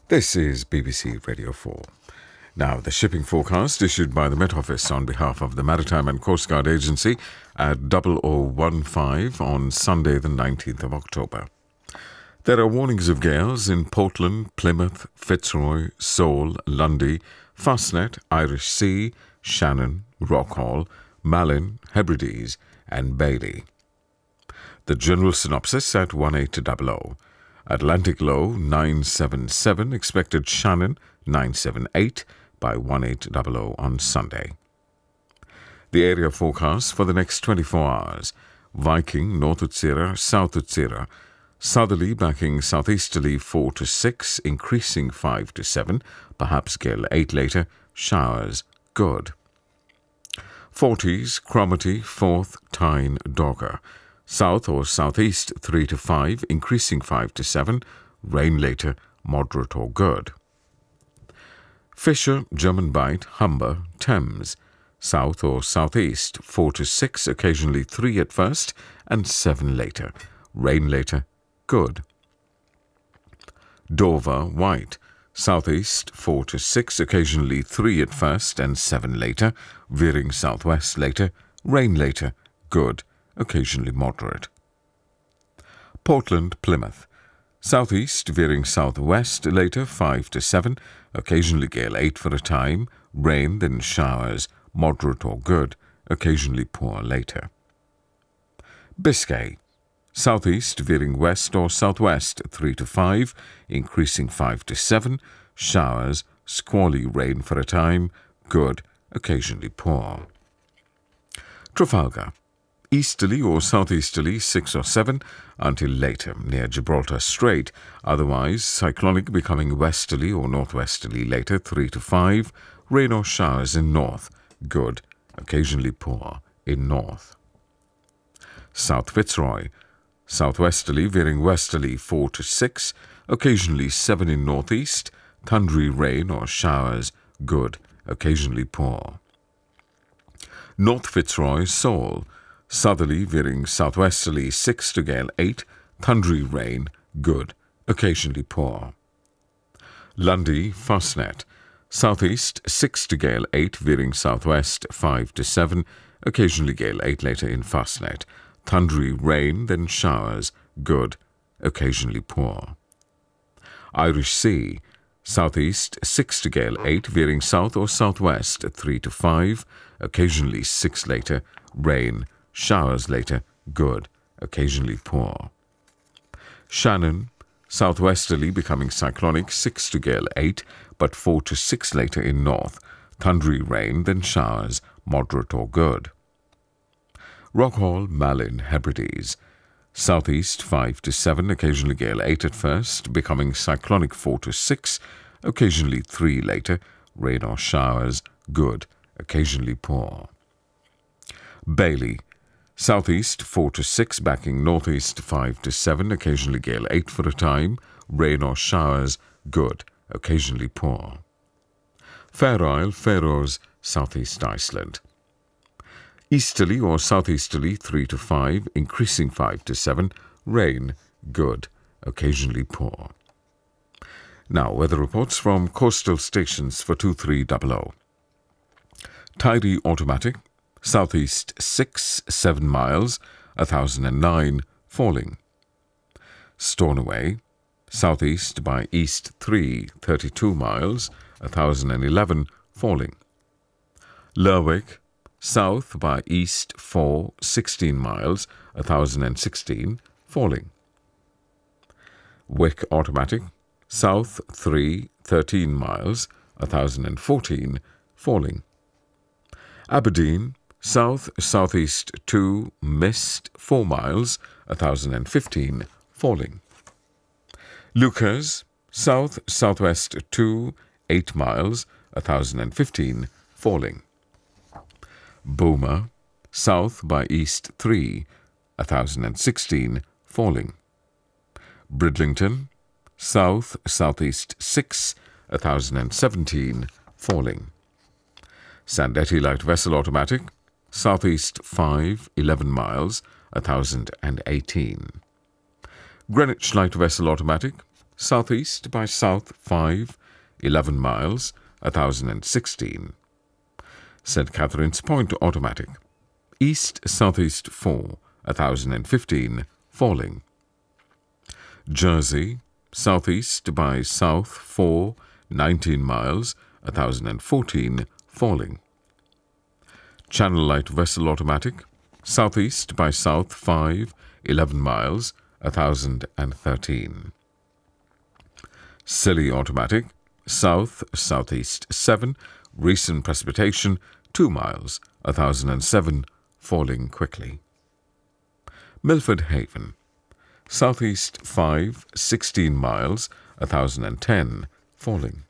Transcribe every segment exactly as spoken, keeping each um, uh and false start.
This is B B C Radio four. Now, the shipping forecast issued by the Met Office on behalf of the Maritime and Coast Guard Agency at double oh one five on Sunday the nineteenth of October. There are warnings of gales in Portland, Plymouth, Fitzroy, Seoul, Lundy, Fastnet, Irish Sea, Shannon, Rockhall, Malin, Hebrides and Bailey. The general synopsis at one eight double oh. Atlantic low nine seven seven, expected Shannon nine seven eight by one eight double oh on Sunday. The area forecast for the next twenty-four hours: Viking North Utsira, South Utsira, southerly backing southeasterly four to six, increasing five to seven, perhaps gale eight later, showers good. Forties, Cromarty, Forth, Tyne, Dogger. South or southeast three to five, increasing five to seven, rain later, moderate or good. Fisher, German Bight, Humber, Thames. South or southeast four to six, occasionally three at first and seven later, rain later, good. Dover, White. Southeast four to six, occasionally three at first and seven later, veering southwest later, rain later, good, occasionally moderate. Portland, Plymouth. Southeast veering southwest later, five to seven, occasionally gale eight for a time, rain then showers, moderate or good, occasionally poor later. Biscay. Southeast veering west or southwest three to five, increasing five to seven, showers, squally rain for a time, good, occasionally poor. Trafalgar. Easterly or southeasterly six or seven until later near Gibraltar Strait, otherwise cyclonic becoming westerly or northwesterly later three to five, rain or showers in north, good, occasionally poor in north. South Fitzroy. Southwesterly veering westerly four to six, occasionally seven in northeast, thundery rain or showers, good, occasionally poor. North Fitzroy, Seoul. Southerly veering southwesterly six to gale eight, thundery rain, good, occasionally poor. Lundy, Fastnet. Southeast six to gale eight, veering southwest five to seven, occasionally gale eight later in Fastnet, thundery rain then showers, good, occasionally poor. Irish Sea. Southeast six to gale eight, veering south or southwest three to five, occasionally six later, rain, showers later, good, occasionally poor. Shannon. Southwesterly becoming cyclonic six to gale eight, but four to six later in north, thundery rain then showers, moderate or good. Rockhall, Malin, Hebrides. Southeast five to seven, occasionally gale eight at first, becoming cyclonic four to six, occasionally three later, rain or showers, good, occasionally poor. Bailey. Southeast four to six, backing northeast five to seven, occasionally gale eight for a time, rain or showers, good, occasionally poor. Fair Isle, Faroes, southeast Iceland. Easterly or southeasterly three to five, increasing five to seven, rain, good, occasionally poor. Now, weather reports from coastal stations for two three double oh. Tyrie Automatic. Southeast six, seven miles, one thousand nine, falling. Stornoway. Southeast by east three, thirty-two miles, one thousand eleven, falling. Lerwick. South by east four, sixteen miles, one thousand sixteen, falling. Wick Automatic. South three, thirteen miles, one thousand fourteen, falling. Aberdeen. South southeast two, mist four miles, one thousand fifteen, falling. Lucas. South southwest two, eight miles, one thousand fifteen, falling. Boomer. South by east three, one thousand sixteen, falling. Bridlington. South southeast six, one thousand seventeen, falling. Sandetti Light Vessel Automatic. Southeast five, eleven miles, one thousand eighteen. Greenwich Light Vessel Automatic. southeast by south five, eleven miles, one thousand sixteen. Saint Catherine's Point automatic, east-southeast four, one thousand fifteen, falling. Jersey, southeast by south four, nineteen miles, one thousand fourteen, falling. Channel Light Vessel automatic, southeast by south five, eleven miles, one thousand thirteen. Scilly automatic, south-southeast seven, recent precipitation, two miles, one thousand seven, falling quickly. Milford Haven, southeast five, sixteen miles, one thousand ten, falling.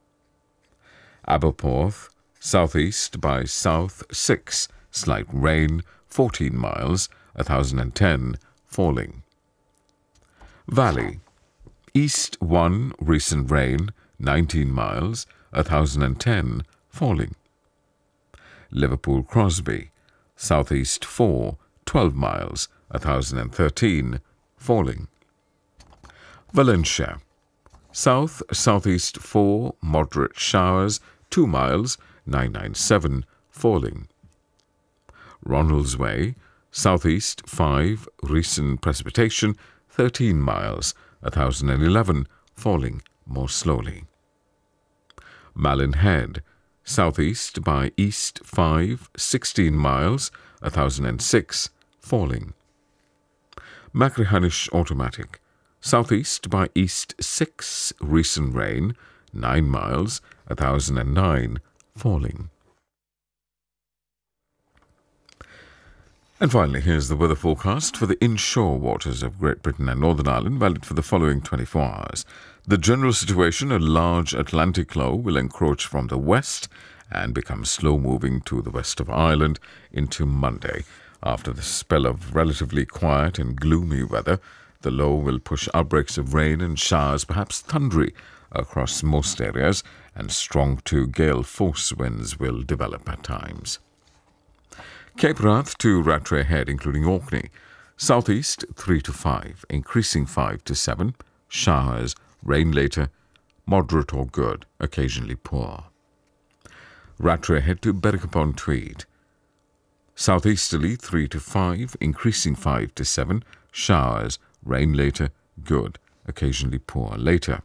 Aberporth, southeast by south six, slight rain, fourteen miles, one thousand ten, falling. Valley, east one, recent rain, nineteen miles, one thousand ten, falling. Liverpool Crosby, southeast four, twelve miles, one thousand thirteen, falling. Valencia, south-southeast four, moderate showers, two miles, nine ninety-seven, falling. Ronaldsway, southeast five, recent precipitation, thirteen miles, one thousand eleven, falling more slowly. Malin Head, southeast by east five, sixteen miles, one thousand six, falling. Machrihanish automatic, southeast by east six, recent rain, nine miles, one thousand nine, falling. And finally, here's the weather forecast for the inshore waters of Great Britain and Northern Ireland, valid for the following twenty-four hours. The general situation: a large Atlantic low will encroach from the west and become slow-moving to the west of Ireland into Monday. After the spell of relatively quiet and gloomy weather, the low will push outbreaks of rain and showers, perhaps thundery, across most areas, and strong to gale force winds will develop at times. Cape Wrath to Rattray Head, including Orkney, southeast three to five, increasing five to seven, showers, rain later, moderate or good, occasionally poor. Rattray Head to Berwick-upon-Tweed, southeasterly three to five, increasing five to seven, showers, rain later, good, occasionally poor later.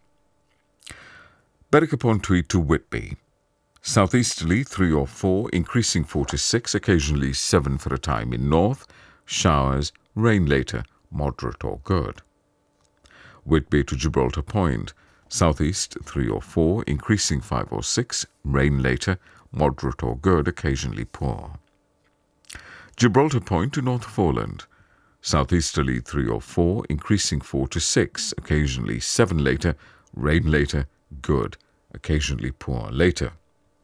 Berwick-upon-Tweed to Whitby, southeasterly three or four, increasing four to six, occasionally seven for a time in north, showers, rain later, moderate or good. Whitby to Gibraltar Point, southeast three or four, increasing five or six, rain later, moderate or good, occasionally poor. Gibraltar Point to North Foreland, southeasterly three or four, increasing four to six, occasionally seven later, rain later, good, occasionally poor later.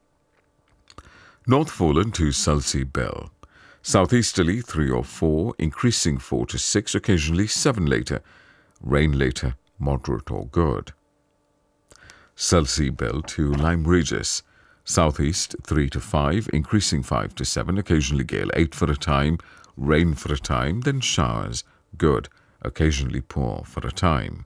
North Foreland to Selsey Bill, southeasterly three or four, increasing four to six, occasionally seven later, rain later, moderate or good. Selsey Bill to Lyme Regis, southeast three to five, increasing five to seven, occasionally gale eight for a time, rain for a time, then showers, good, occasionally poor for a time.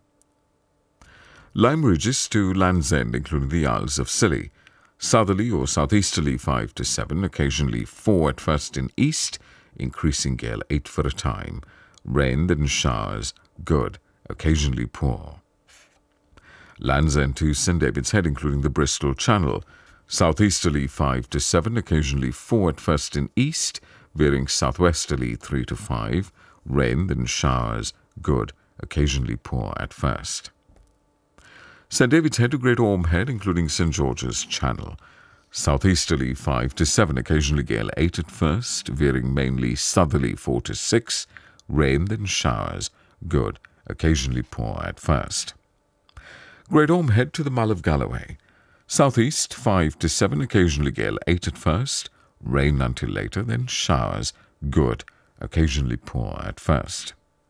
Lyme Regis to Land's End, including the Isles of Scilly, southerly or southeasterly five to seven, occasionally four at first in east, increasing gale eight for a time, rain then showers, good, occasionally poor. Land's End to Saint David's Head, including the Bristol Channel, southeasterly five to seven, occasionally four at first in east, veering southwesterly three to five, rain then showers, good, occasionally poor at first. Saint David's Head to Great Orme Head, including Saint George's Channel, southeasterly five to seven, occasionally gale eight at first, veering mainly southerly four to six, rain then showers, good, occasionally poor at first. Great Orme Head to the Mull of Galloway, southeast five to seven, occasionally gale eight at first, rain until later, then showers, good, occasionally poor at first.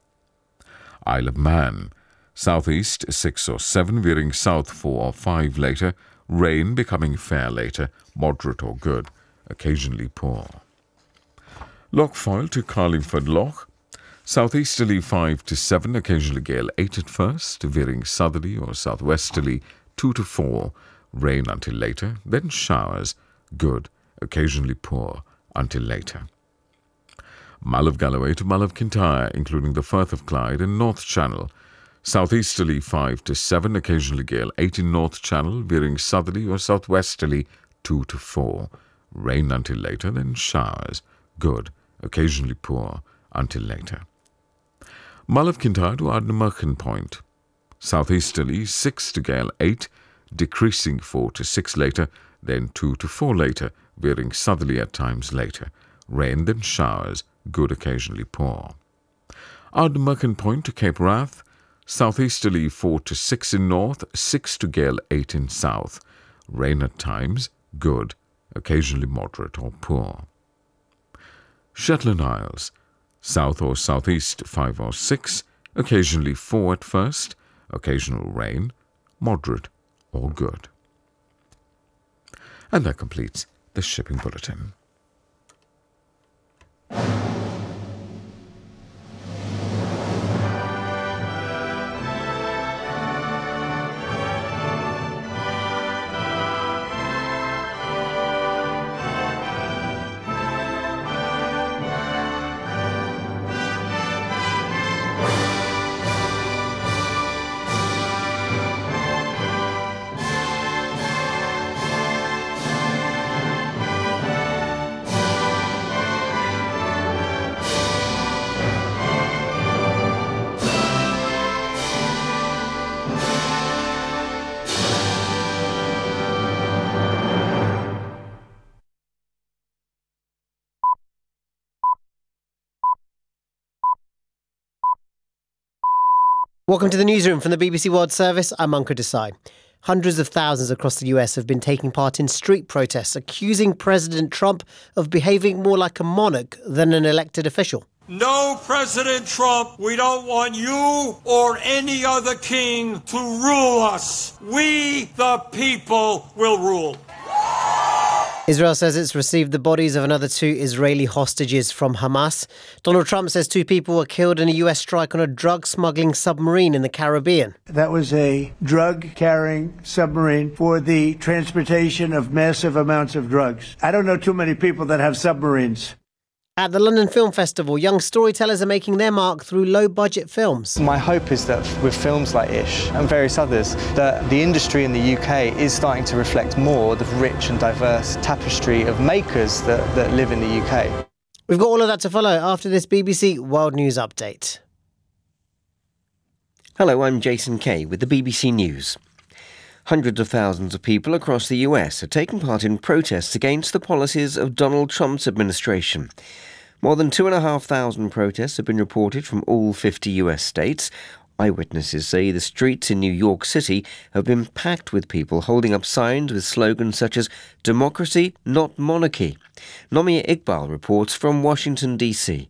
Isle of Man, southeast six or seven, veering south four or five later, rain becoming fair later, moderate or good, occasionally poor. Lochfoyle to Carlingford Loch, Southeasterly five to seven, occasionally gale eight at first, veering southerly or southwesterly two to four, rain until later, then showers, good, occasionally poor, until later. Mull of Galloway to Mull of Kintyre, including the Firth of Clyde and North Channel. Southeasterly five to seven, occasionally gale eight in North Channel, veering southerly or southwesterly two to four. Rain until later, then showers. Good, occasionally poor, until later. Mull of Kintyre to Ardnamurchan Point. Southeasterly six to gale eight, decreasing four to six later, then two to four later, veering southerly at times later. Rain, then showers. Good, occasionally poor. Ardnamurchan Point to Cape Wrath. Southeasterly four to six in north, six to gale eight in south. Rain at times, good, occasionally moderate or poor. Shetland Isles, south or southeast five or six, occasionally four at first, occasional rain, moderate or good. And that completes the shipping bulletin. Welcome to the newsroom from the B B C World Service. I'm Ankur Desai. Hundreds of thousands across the U S have been taking part in street protests accusing President Trump of behaving more like a monarch than an elected official. No, President Trump, we don't want you or any other king to rule us. We, the people, will rule. Israel says it's received the bodies of another two Israeli hostages from Hamas. Donald Trump says two people were killed in a U S strike on a drug-smuggling submarine in the Caribbean. That was a drug-carrying submarine for the transportation of massive amounts of drugs. I don't know too many people that have submarines. At the London Film Festival, young storytellers are making their mark through low-budget films. My hope is that with films like Ish and various others, that the industry in the U K is starting to reflect more the rich and diverse tapestry of makers that, that live in the U K. We've got all of that to follow after this B B C World News Update. Hello, I'm Jason Kay with the B B C News. Hundreds of thousands of people across the U S are taking part in protests against the policies of Donald Trump's administration. More than two and a half thousand protests have been reported from all fifty U S states. Eyewitnesses say the streets in New York City have been packed with people holding up signs with slogans such as "Democracy, not monarchy." Nomia Iqbal reports from Washington, D C.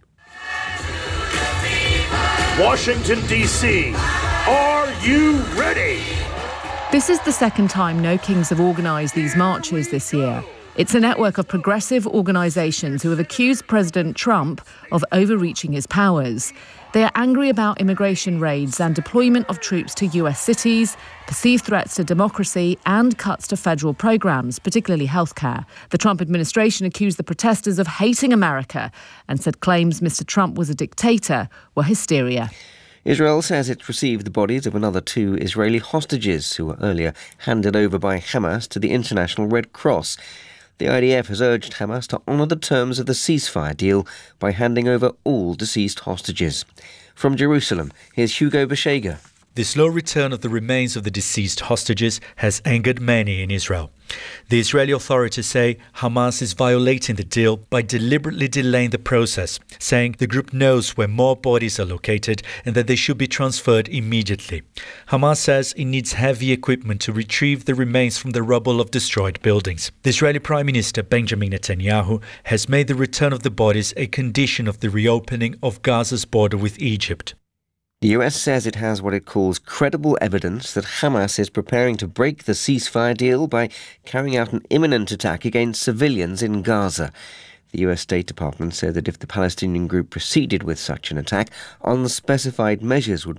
Washington, D C, are you ready? This is the second time No Kings have organised these marches this year. It's a network of progressive organisations who have accused President Trump of overreaching his powers. They are angry about immigration raids and deployment of troops to U S cities, perceived threats to democracy and cuts to federal programmes, particularly healthcare. The Trump administration accused the protesters of hating America and said claims Mister Trump was a dictator were hysteria. Israel says it's received the bodies of another two Israeli hostages who were earlier handed over by Hamas to the International Red Cross. The I D F has urged Hamas to honour the terms of the ceasefire deal by handing over all deceased hostages. From Jerusalem, here's Hugo Beshega. The slow return of the remains of the deceased hostages has angered many in Israel. The Israeli authorities say Hamas is violating the deal by deliberately delaying the process, saying the group knows where more bodies are located and that they should be transferred immediately. Hamas says it needs heavy equipment to retrieve the remains from the rubble of destroyed buildings. The Israeli Prime Minister Benjamin Netanyahu has made the return of the bodies a condition of the reopening of Gaza's border with Egypt. The U S says it has what it calls credible evidence that Hamas is preparing to break the ceasefire deal by carrying out an imminent attack against civilians in Gaza. The U S State Department said that if the Palestinian group proceeded with such an attack, unspecified measures would